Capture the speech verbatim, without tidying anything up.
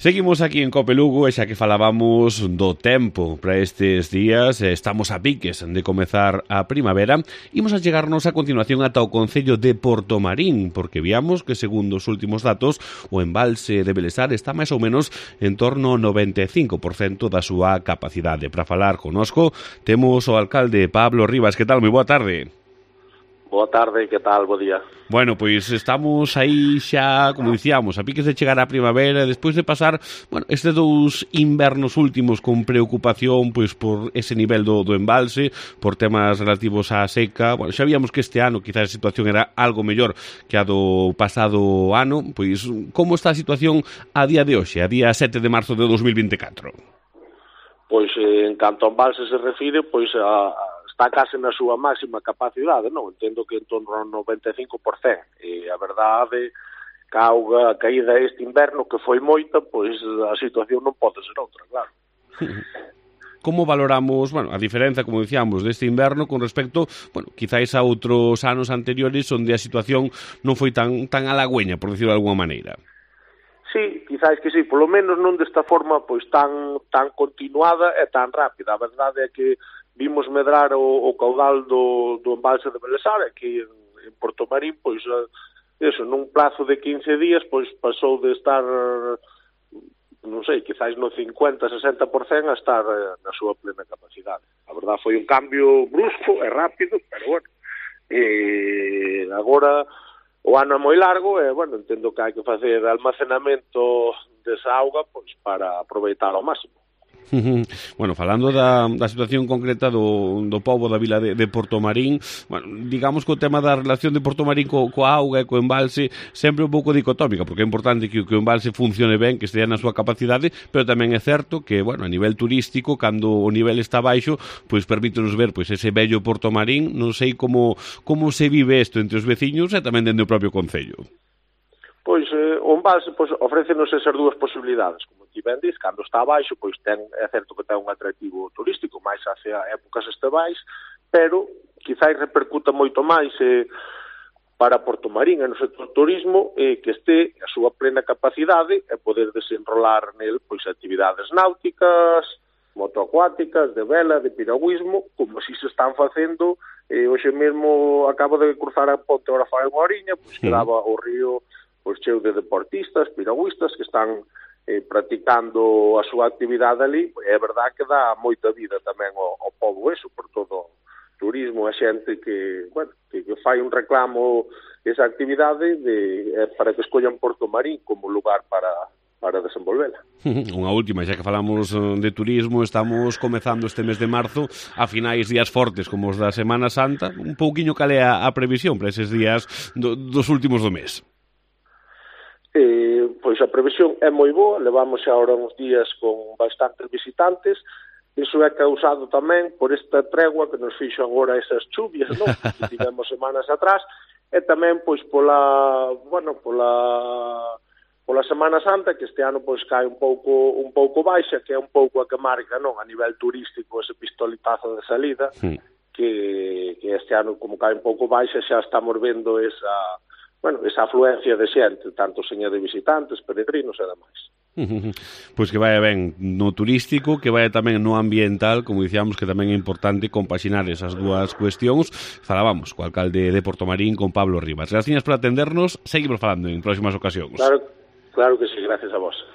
Seguimos aquí en Cope Lugo e xa que falábamos do tempo para estes días, estamos a piques de comezar a primavera, imos a chegarnos a continuación ata o concello de Portomarín, porque viamos que segundo os últimos datos, o embalse de Belesar está máis ou menos en torno ao noventa e cinco por cento da súa capacidade. Para falar conosco, temos o alcalde Pablo Rivas. Que tal? Moi boa tarde. Boa tarde, que tal? Bo día. Bueno, pois estamos aí xa, como dicíamos, a piques de chegar a primavera, despois de pasar, bueno, estes dous invernos últimos con preocupación pois por ese nivel do, do embalse, por temas relativos á seca. Bueno, xa víamos que este ano quizás a situación era algo mellor que a do pasado ano. Pois como está a situación a día de hoxe, a día sete de marzo de dos mil vinte e catro? Pois eh, en canto a embalse se refire, pois a, a está case na súa máxima capacidade, non? Entendo que en torno ao noventa e cinco por cento. E a verdade, que a auga caída este inverno, que foi moita, pois a situación non pode ser outra, claro. Como valoramos, bueno, a diferenza, como dicíamos, deste inverno con respecto, bueno, quizáis a outros anos anteriores onde a situación non foi tan tan halagüeña, por decirlo de alguma maneira? Sí, quizás que sí, polo menos non desta forma pois tan tan continuada e tan rápida. A verdade é que vimos medrar o, o caudal do, do embalse de Belesar, aquí en, en Portomarín, pois, eso, nun plazo de quince días, pois pasou de estar, non sei, quizás no cincuenta, sesenta por cento a estar na súa plena capacidade. A verdade foi un cambio brusco e rápido, pero bueno, e agora o ano é moi largo e, bueno, entendo que hai que facer almacenamento desa auga pois para aproveitar ao máximo. Bueno, falando da, da situación concreta do, do pobo da vila de, de Portomarín, bueno, digamos que o tema da relación de Portomarín co, coa auga e co embalse sempre un pouco dicotómica, porque é importante que, que o embalse funcione ben, que estea na súa capacidade, pero tamén é certo que, bueno, a nivel turístico, cando o nivel está baixo, pois permítenos ver pois ese bello Portomarín. Non sei como, como se vive isto entre os veciños e tamén dentro do propio concello. Pois eh, o embalse pois, ofrécenos esas dúas posibilidades. Como ti ben dis, cando está abaixo, pois ten, é certo que ten un atractivo turístico máis hacia épocas estivais, pero quizáis repercuta moito máis eh, para Portomarín e no sector turismo eh, que este a súa plena capacidade e poder desenrolar nel pois actividades náuticas, motoacuáticas, de vela, de piragüismo, como si se están facendo. Eh, hoxe mesmo acabo de cruzar a ponte, ahora fai unha horiña, pois sí. Quedaba o río pois cheo de deportistas, piragüistas que están eh, practicando a súa actividade ali. É verdade que dá moita vida tamén ao, ao povo eso, por todo o turismo, a xente que, bueno, que, que fai un reclamo esa actividade de, eh, para que escollan Portomarín como lugar para para desenvolvela. Unha última, xa que falamos de turismo, estamos comezando este mes de marzo a finais días fortes como os da Semana Santa. Un pouquiño cal é a, a previsión para eses días do, dos últimos do mes? Eh, pois a previsión é moi boa, levamos xa ahora uns días con bastantes visitantes. Iso é causado tamén por esta tregua que nos fixo agora esas chuvias, non? Que tivemos semanas atrás, e tamén pois pola, bueno, pola pola Semana Santa, que este ano pois cae un pouco un pouco baixa, que é un pouco a que marca, non, a nivel turístico ese pistoletazo de salida, sí. que, que este ano como cae un pouco baixa xa estamos vendo esa, bueno, esa afluencia de xente, tanto seña de visitantes, peregrinos e demais. Pois que vaya ben no turístico, que vaya tamén no ambiental, como dicíamos que tamén é importante compaxinar esas dúas cuestións. Falábamos co alcalde de Portomarín, con Pablo Rivas. Gracias por atendernos, seguimos falando en próximas ocasións. Claro, claro que sí, gracias a vos.